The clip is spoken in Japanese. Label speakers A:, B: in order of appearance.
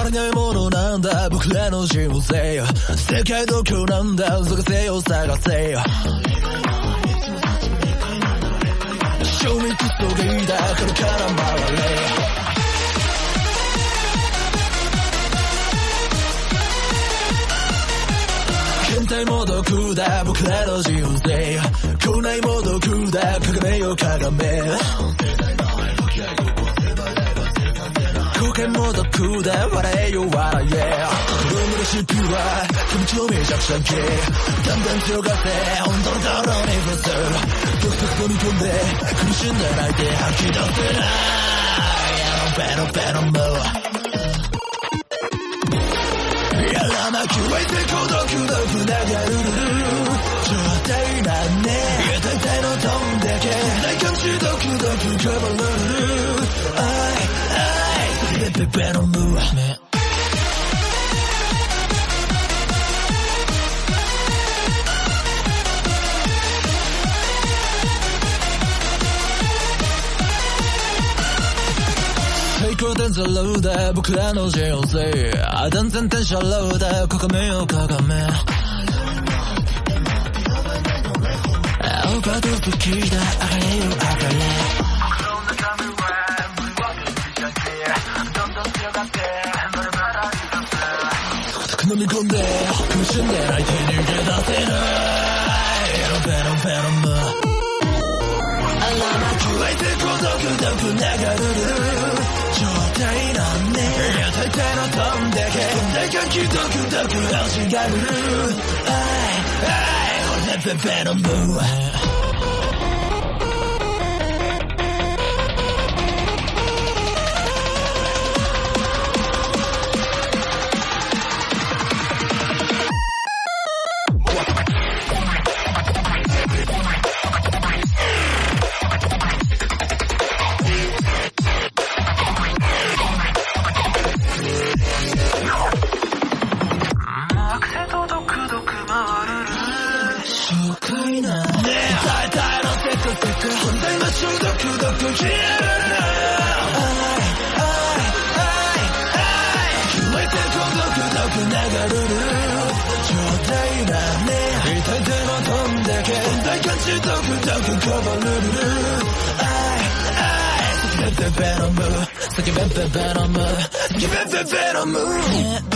A: ないものなんだ僕らの人生世界どこなんだ探せよ探せよ賞味クソゲイだこれから回れ変態も毒だ僕らの人生来ないも毒だかがめよかがめ後悔も毒だ笑えよ笑え子供のシップは気持ちをめちゃくちゃけだんだん強がって本当のところに伏せドクドク飲み込んで苦しんで泣いて吐き出せないベロベロもやらなきゃ湧いて孤独流る状態なんね大体の飛んでけない感じドクドク変わるベベのムー最高点ゼロだ僕らの人生断然テンションローだかがめよかがめオーバードーズキーだ上がれよ上がれ飲み込んで苦しんで泣いて逃げ出せないベロベロムあらまく湧いて孤独流る状態なんね大体の飛んでけ大感気ドクドク味がるベベロムベベベノム